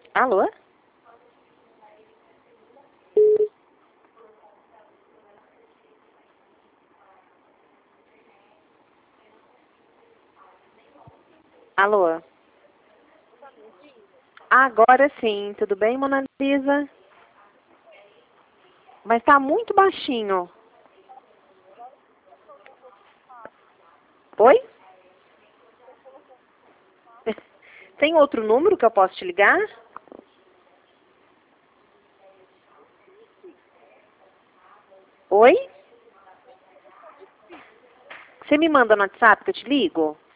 Alô? Alô? Agora sim, tudo bem, Mona Lisa? Mas tá muito baixinho. Oi? Tem outro número que eu posso te ligar? Oi? Você me manda no WhatsApp que eu te ligo?